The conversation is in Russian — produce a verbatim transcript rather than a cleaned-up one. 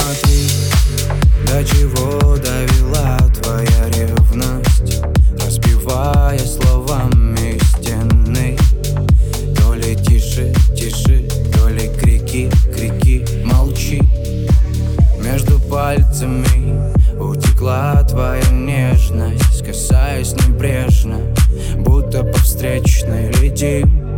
Посмотри, до чего довела твоя ревность, разбивая словами стены. То ли тише, тише, то ли крики, крики, молчи. Между пальцами утекла твоя нежность, касаясь небрежно, будто по встречной летим.